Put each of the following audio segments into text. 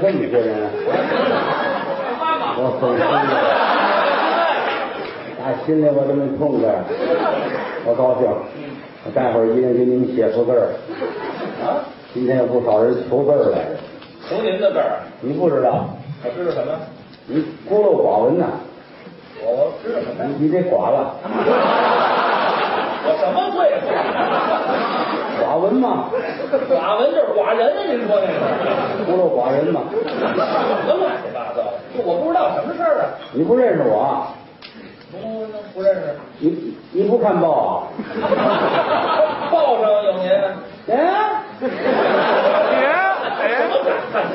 这么些人，我很心里，打心里我这么痛快，我高兴。我待会儿一定给你们写出字儿。 啊， 今天有不少人求字儿来着。 求您的字儿， 你不知道？ 我知道什么？ 你孤陋寡闻呐！ 我知道什么？ 你得寡了。 我什么罪？ 寡闻嘛， 寡闻就是寡人啊！您说那个孤陋寡人嘛。 什么乱七八糟的？我不知道什么事儿啊！ 你不认识我啊？ 不认识。 你不看报啊？ 报上有您。 哎， 什么敢看？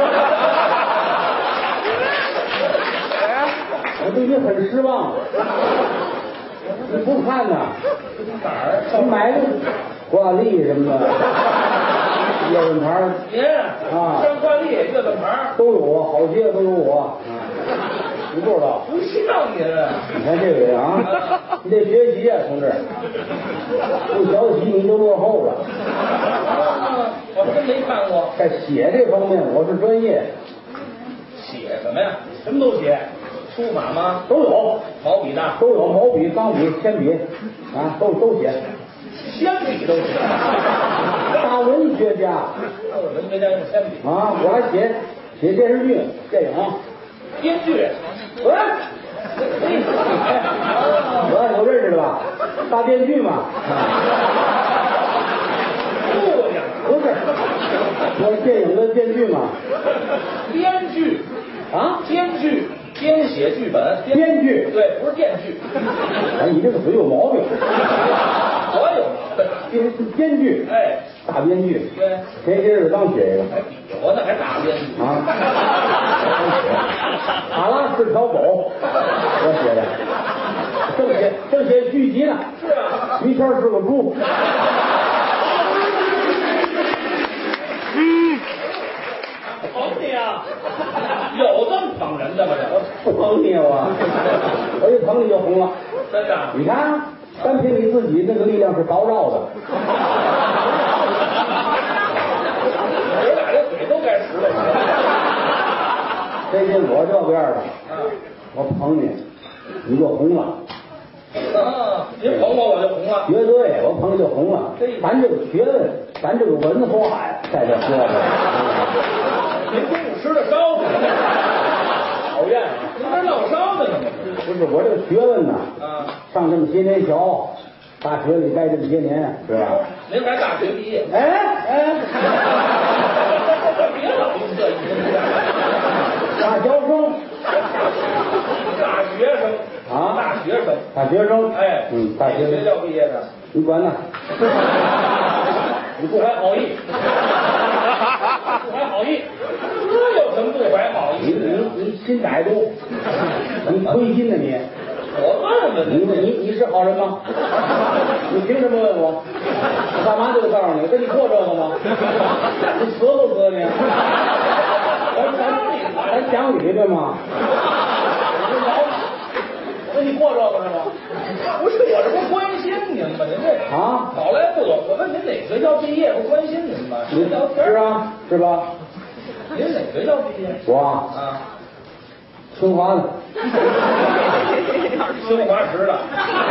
我对你很失望。你不看呐？ 哪儿？ 你买个挂历什么的，月份牌您啊， 上惯例月份牌都有我，好些都有我。你不知道？ 不像您。 你看这个人啊，你得学习啊，同志。不学习你就落后了。 我真没看过。 在写这方面我是专业。 写什么呀？什么都写。书法吗？ 都有。 毛笔的都有，毛笔、钢笔、铅笔啊，都写。 铅笔都写。 大文学家。 文学家用铅笔啊，我还写电视剧、电影。 编剧。 喂，我认识的吧？大编剧嘛。不是，我电影的编剧嘛。 编剧啊， 编剧，编写剧本。 编剧， 对，不是电剧。 哎，你这个嘴有毛病。 我有毛病。 编剧， 哎， 大编剧。 对， 前些日子刚写一个。 还比划呢，还大编剧啊。阿拉是条狗，我写的。正写剧集呢。 是啊。 于谦是个猪。 捧你啊！有这么捧人的吗？ 不捧你我，我一捧你就红了。 真的？ 你看，单凭你自己那个力量是叨绕的。 我俩这嘴都该实了。 这些我这边的，我捧你，你就红了。 啊，您捧我，我就红了。 绝对，我捧你就红了。咱这个学问，咱这个文化呀，在这说着。 您中午吃的烧饼，讨厌啊！您这烙烧的呢吗？ 不是我这个学问呐， 啊， 上这么些年学，大学里待这么些年，是吧？ 您还大学毕业？ 哎， 别老用这一大学生， 大学生啊， 大学生， 大学生， 哎， 大学学校毕业的， 你管呢？ 你不怀好意，不怀好意，这有什么不怀好意的？ 你心歹毒，你亏心呢你。 我问问你是好人吗？你凭什么问我？我干嘛就得告诉你？跟你过这个吗？你死不死你？咱讲理对吗？ 我跟你过这个是吗？不是，我这不关心您吗？您这啊， 好来不懂。我问您哪学校毕业，不关心您吗？您聊天是啊，是吧？ 您哪学校毕业？ 我啊， 清华的。 清华池的。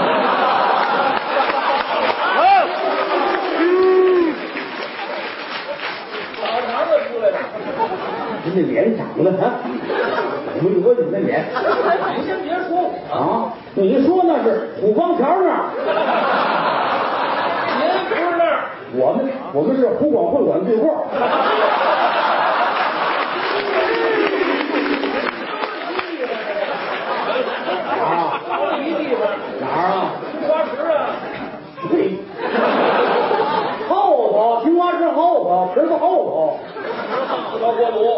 澡堂子出来的。 你那脸长得啊，我有你那脸。 您先别说我啊，你说那是虎坊桥那儿。 您不是那儿。 我们是湖广会馆对过。啊， 一地方哪儿啊？ 清华池啊。 对，后头清华池后头，池子后头。 高锅炉。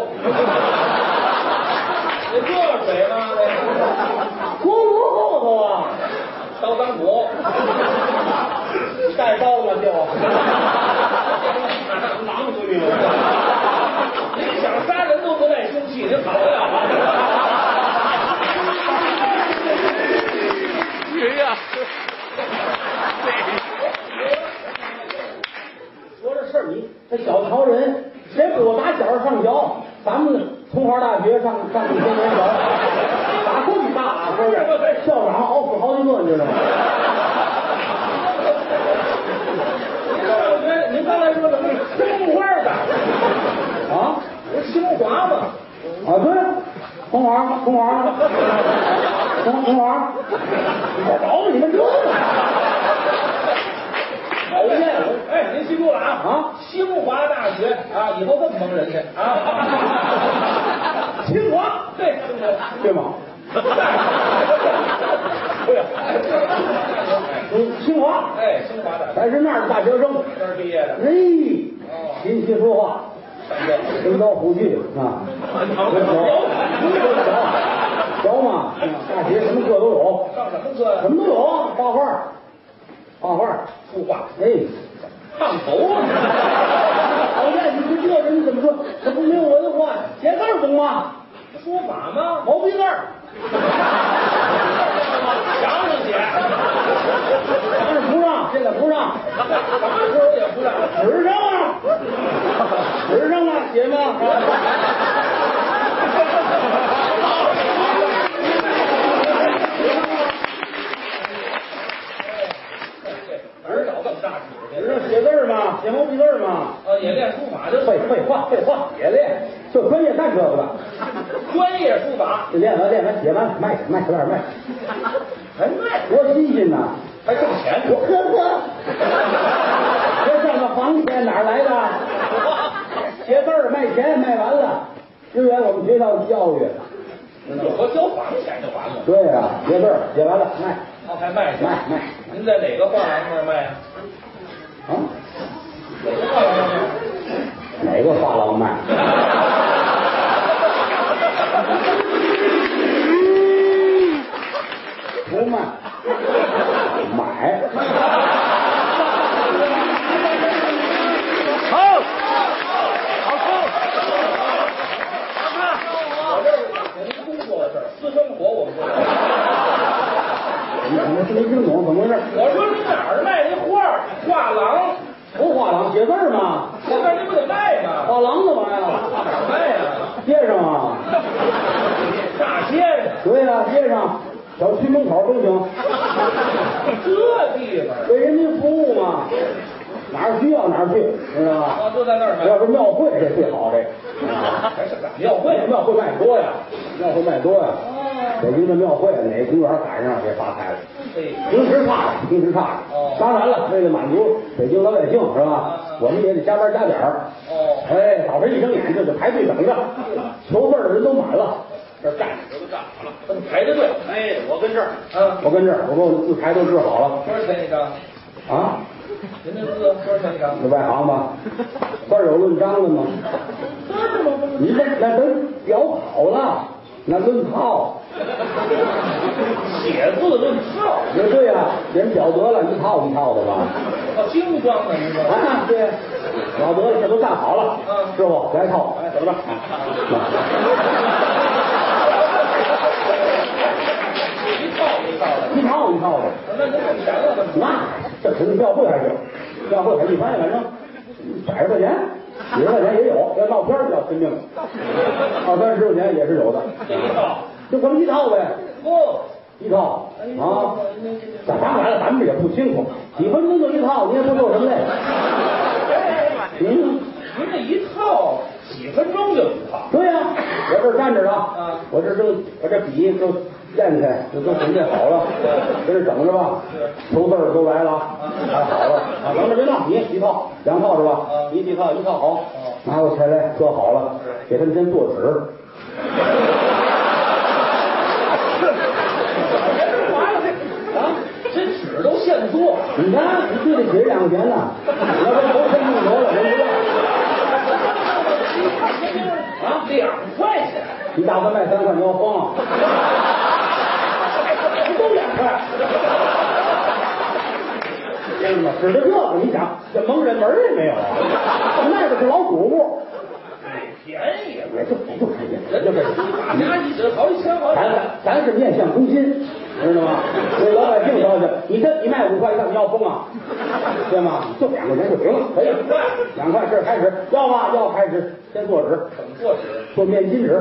你这水吗？ 锅炉后头啊。 刀当斧。 带刀了就。 狼出去了。您想杀人都不带凶器，您好呀。 呀， 说这事儿，你这小瞧人，谁不打小上小？咱们上1000年小，咋这么大啊？不是，校长熬死好几个，你知道吗？ 您刚才说的那是青花的啊？ 不是清华吗？ 啊，对，红花，红花，红花，我找你们这个。 讨厌！哎，您记住了啊！ 啊， 清华大学啊，以后这么蒙人去啊！清华，对对吗？ 对呀， 清华， 哎，清华大学， 咱是那儿的大学生， 这儿毕业的。 哎，琴棋书画，身高虎踞啊，小嘛，大学什么课都有， 上什么课？ 什么都有，画画，画画， 书画， 哎， 烫头啊！ 讨厌，你说这人怎么说？这不没有文化，写字儿懂吗？ 书法吗？ 毛笔字儿， 墙上写， 墙上不让，现在不让， 什么时候也不让。 纸上啊，纸上啊，写吗？ 儿找这么大纸纸上写字儿嘛，写毛笔字儿嘛。 也练书法就废话，也练，就专业干这个的。 专业书法， 练完写完卖出来卖， 还卖， 多新鲜呐！ 还挣钱。 我呵，这上个房钱哪儿来的？写字儿卖钱卖完了，支援我们学校的教育。 有个交房钱就完了。 对呀，写字儿写完了卖， 哦，还卖去？ 卖。 您在哪个画廊那儿卖呀？ 啊？ 哪个画廊那儿卖？ 哪个画廊卖？不卖，买。好， 我这是您工作的事儿，私生活我们不聊。 你没听懂怎么回事？ 我说您哪儿卖那画？画廊？ 不画廊写字儿吗？ 我这您不得卖吗？ 画廊干嘛呀？ 哪儿卖呀？ 街上啊。 大街上。 对呀，街上。小区门口都行， 这地方为人民服务嘛，哪儿需要哪儿去，知道吧？ 啊，都在那儿买。 要是庙会这最好这， 还是赶庙会？ 庙会卖多呀，庙会卖多呀。北京的庙会哪个公园赶上也发财了。平时差着。当然了，为了满足北京老百姓是吧？我们也得加班加点儿。哎，早晨一睁眼就得排队等着，求字的人都满了。这站着都站好了， 跟排着队。 哎，我跟这儿， 我跟这儿，我把我的字牌都制好了。 多少钱一张？ 啊？ 您这字多少钱一张？ 是外行吧？字儿有论章的吗？ 是吗？ 你那都表好了，那论套。 写字论套。 对呀，人表得了一套一套的吧？ 精装的您说？ 啊，对，了得了，这都站好了。师傅来一套，哎，怎么着？一套的。 那您挣钱了？ 那这肯定庙会还行，庙会还一般，反正100块钱、50块钱也有，要闹片儿要拼命，20-30块钱也是有的。 这一套就这么一套呗。一套啊，当然了，咱们也不清楚，几分钟就一套，你也不做什么累。 您这一套几分钟就一套？ 对呀，我这站着呢，我这笔都垫开，都准备好了，跟这整着吧。求字儿都来了，还好了啊，等着别闹，你一套2套是吧？你几套？1套好，拿过钱来，搁好了，给他们先做纸。 这纸都现做， 你看，你对得起2块钱呢，要不头先弄得了，人不要。 2块钱， 你大块卖3块，你要疯？都2块。知道吗？指着这个，你想这蒙人门也没有啊？卖的是老主顾。 便宜， 也就便宜， 人家大家一纸好几千， 咱是面向中心， 知道吗？那老百姓高兴，你卖5块钱，你要疯啊？对吗？就2块钱就行了，可以，2块这开始要吗？要开始先做纸， 怎么做纸？ 做面巾纸。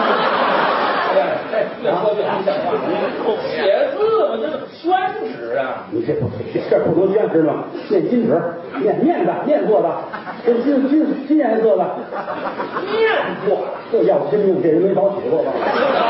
哎，越说越不像话。写字嘛，这是宣纸啊！ 你这不能宣纸吗？面巾纸，面做的，跟金颜色的， 面做的， 这要真命，这人没少写过吧？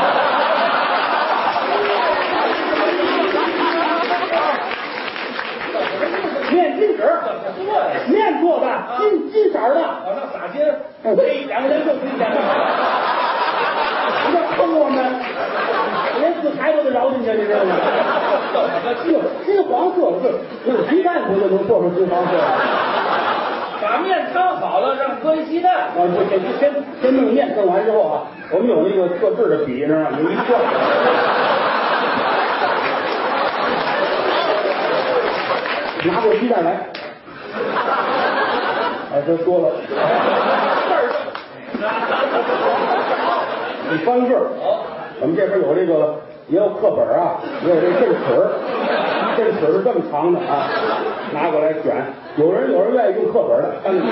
面巾纸，面做的，金色的。 往上撒金，嘿，2块钱就值钱。 你这坑我们，连自裁都得饶进去，你知道吗？金黄色的，用鸡蛋不就能做成金黄色？ 把面摊好了，让搁一鸡蛋。 啊，先弄面，弄完之后啊，我们有那个特制的笔，知道吗？你一转，拿过鸡蛋来。哎，他说了，你翻个儿。我们这边有这个，也有课本啊，也有这针尺是这么长的啊，拿过来卷。有人愿意用课本的，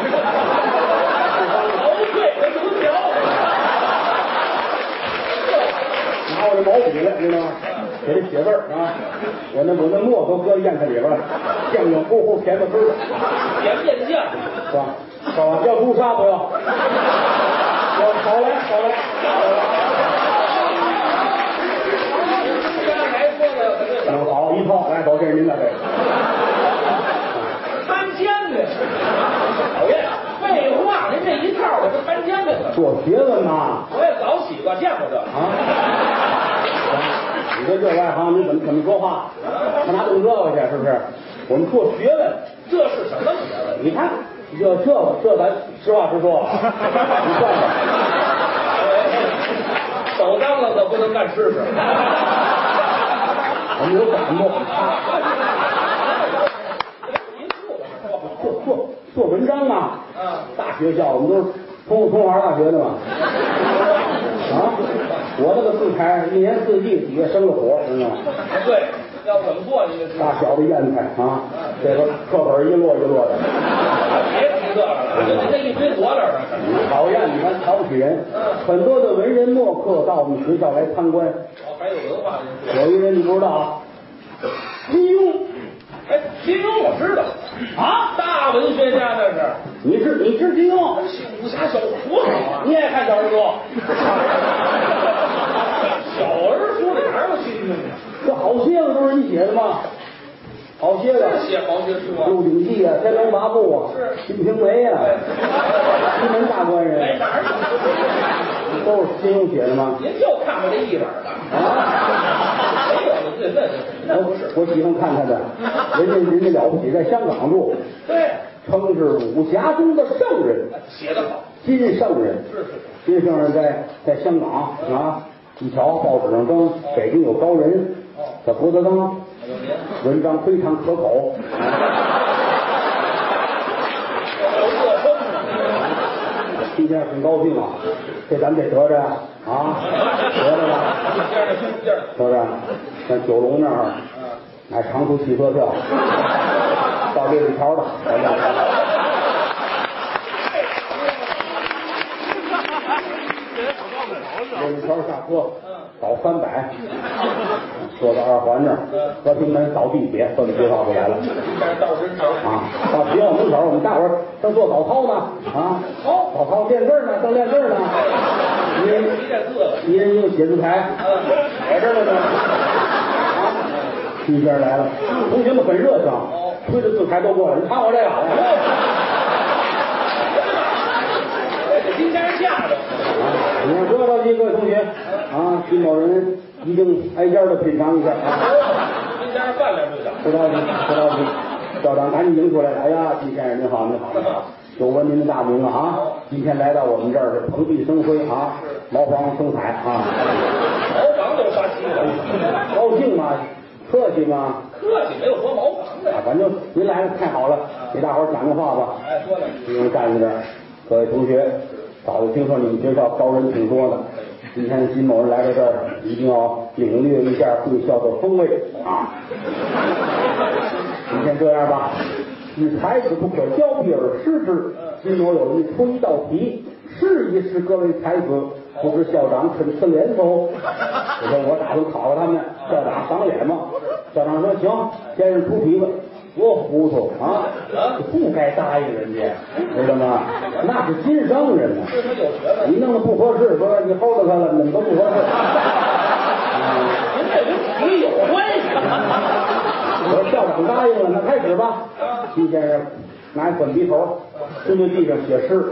拿我这毛笔来，知道吗？给他写字儿啊，我那墨都搁砚台里边了，酱乎乎甜的滋的， 甜面酱是吧？要朱砂不要？要少来。好，一套来，走，这是您的这个。 摊煎饼，讨厌！废话，您这一套的是摊煎饼的。 做学问嘛。 我也早洗过，见过这啊。你这外行，你怎么说话？他哪懂这个去？是不是？我们做学问， 这是什么学问？ 你看，这咱实话实说，你算算。 手脏了可不能干吃食。 我们有感动。做文章啊！大学校我们都是通华大学的嘛。啊，我这个字台1年4季底下生了火，知道吗？ 对，要怎么做你就知道。 大小的砚台啊，这个课本一摞一摞的。 别提这个了，人家一堆摞着呢。 讨厌，你看瞧不起人。很多的文人墨客到我们学校来参观。 还有文化人。 有一人你不知道啊？金庸。 哎，金庸我知道啊，大文学家那是。 你知金庸？ 武侠小说多好啊！ 你爱看小人书？ 小人书里哪有金庸啊？ 这好些个都是你写的吗？好些个写好些书啊， 《鹿鼎记》啊，《天龙八部》啊，《金瓶梅》啊，《西门大官人》。 哎，哪儿有？ 都是金庸写的吗？ 您就看过这一本的啊？没有，那不是。 我喜欢看他的，人家了不起，在香港住， 对， 称是武侠中的圣人， 写得好， 金圣人。金圣人在香港啊，一瞧报纸上登，北京有高人，叫郭德纲，文章非常可口。今天很高兴啊，这咱们得得着啊，得着了，得着。像九龙那儿买长途汽车票，到这里条的，这里条下车，倒300，坐到2环那儿，和平门倒地铁，奔学校就来了。啊，到学校门口，我们大伙儿正做早操呢，啊，早操练字呢，正练字呢。一人用写字台，在这儿呢。一边来了，同学们很热情，推着字台都过来，你看我这个。 今天下的。 你看多着急，各位同学啊，金某人一定挨家的品尝一下。 今天饭量不小。 不着急，不着急，校长赶紧迎出来了。哎呀，金先生您好，您好，您好，久闻您的大名啊！今天来到我们这儿是蓬荜生辉啊，毛黄生彩啊。 毛房都发气了， 高兴吗？客气吗？ 客气，没有说毛房的。 反正您来了太好了，给大伙儿讲个话吧。 哎，说两句。 不用站在这儿，各位同学，早就听说你们学校高人挺多的。今天金某人来到这儿，一定要领略一下贵校的风味啊。今天这样吧，以才子不可交臂而失之。今我有意出一道题，试一试各位才子，不知校长肯赐脸否？我说我打算考考他们，校长赏脸吗？校长说行，先生出题吧。多糊涂啊！不该答应人家，知道吗？那是今生人呢。 是他有学问， 你弄得不合适，说你齁着他了，怎么都不合适。 您这跟题有关系？ 我说校长答应了，那开始吧。金先生拿一粉笔头，蹲在地上写诗。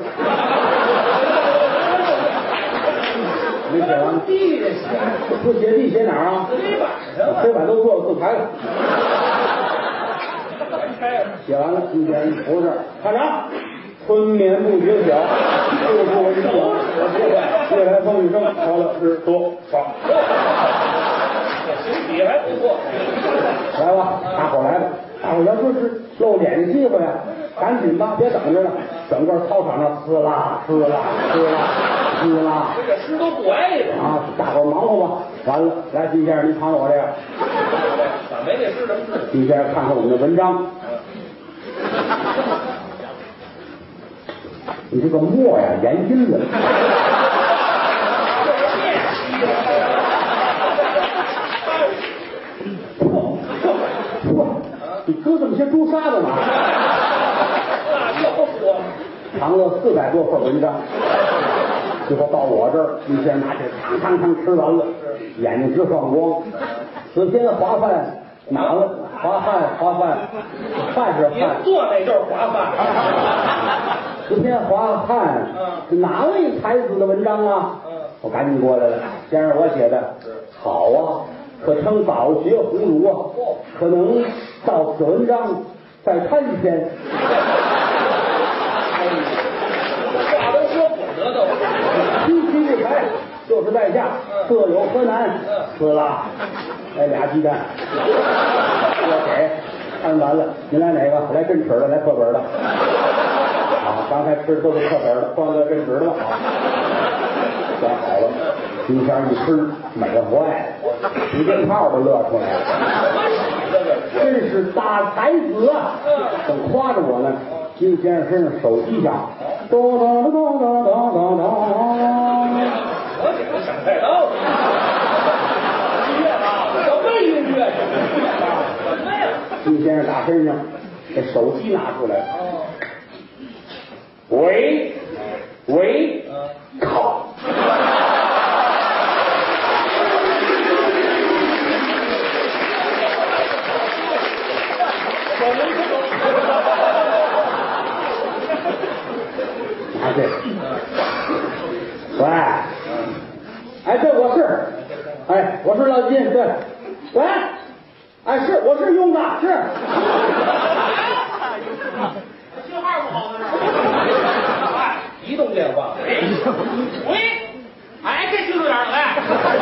没写完， 地上写， 不写地写哪儿啊？ 黑板上， 黑板都做了自裁了。写完了，今天不是看着，春眠不觉晓，处处闻啼鸟。我不会，夜来风雨声，快乐是多少。 形体还不错。 来吧，大伙来吧，大伙要说是露脸的机会啊，赶紧吧，别等着了。整个操场上呲啦呲啦呲啦呲啦， 这诗都不挨着啊！大伙忙活吧。完了，来，金先生，你看我这个。 咋没这诗什么字？ 金先生看看我们的文章。你这个墨呀，研阴了。你搁这么些朱砂干嘛？藏了400多份文章，最后到我这儿，你先拿起来，汤吃完了，眼睛直放光。此篇滑饭哪了？滑饭，饭是饭。 做那就是滑饭。 此篇滑饭，哪位才子的文章啊？我赶紧过来了，先生，我写的。好啊，可称早学胡儒啊，可能照此文章再看一篇。 话都说不得都。 七七不才，就是在下，各有何难？死了，来俩鸡蛋，我给。看完了，您来哪个？来真齿的，来课本的。啊，刚才吃的都是课本的，换个真纸的吧。选好了，金仙一吃，美坏了，一鞭炮都乐出来了。真是大才子啊！正夸着我呢，金先生身上手机上，咚咚咚咚咚咚咚。 我给他想太刀。音乐啊，什么音乐？什么呀？ 金先生打身上，这手机拿出来。喂，靠！拿这，喂，哎，这我是，哎，我是老金，对，喂，哎，是，我是庸子，是。 信号不好呢，移动电话。喂，哎，这听着点来。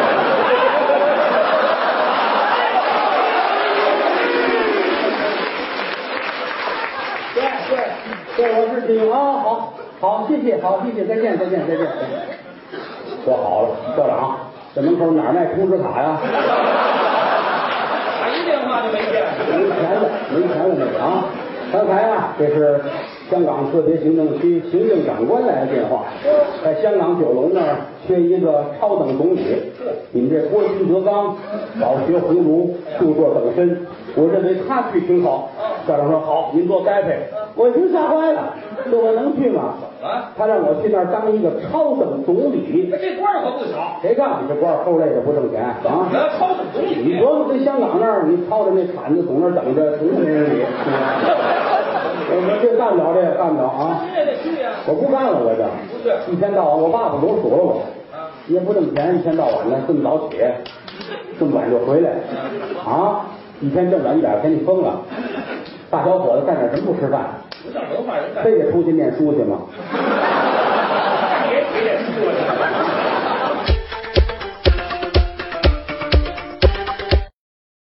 对，我是金庸啊，好，谢谢，再见。说好了，校长，这门口哪儿卖充值卡呀？ 打一电话就没电， 没钱了那个啊！刚才啊，这是香港特别行政区行政长官来的电话，在香港九龙那儿缺一个超等总理，你们这郭金德刚早学胡儒，著作等身，我认为他去挺好。校长说好，您做栽培。我已经吓坏了，说我能去吗？他让我去那儿当一个超等总理， 这官可不小。 谁告诉你这官齁累的不挣钱啊？ 超等总理， 你琢磨跟香港那儿，你操着那铲子从那儿等着，从没人理。我这干不了，这也干不了啊！我不干了，我这不是一天到晚，我爸爸总数落我，也不挣钱，一天到晚的这么早起，这么晚就回来啊！一天挣100块钱，你疯了！大小伙子干点什么不吃饭？非得出去念书去吗？